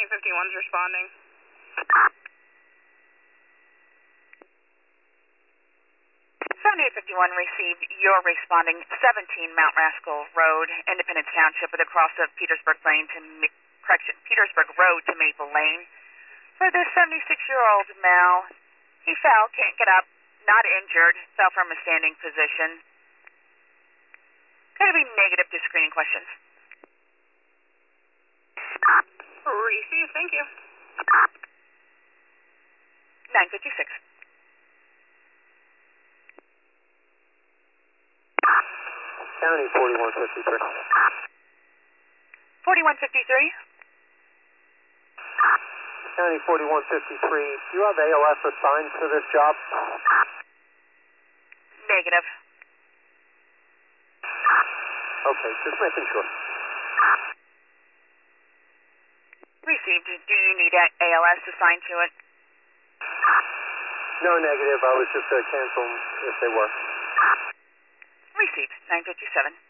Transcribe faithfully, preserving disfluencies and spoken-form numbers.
fifty-one's responding. seventy-eight fifty-one received. You're responding. seventeen Mount Rascal Road, Independence Township, with a cross of Petersburg Lane to Ma- correction, Petersburg Road to Maple Lane. For this seventy-six-year-old male, he fell, can't get up, not injured, fell from a standing position. Going to be negative to screening questions. Receive, thank you. nine fifty-six. County forty-one fifty-three. forty-one fifty-three. County forty-one fifty-three. Do you have A L S assigned to this job? Negative. Okay, just making sure. Received. Do you need a A L S assigned to it? No, negative. I was just going to cancel them if they were. Received. nine fifty-seven.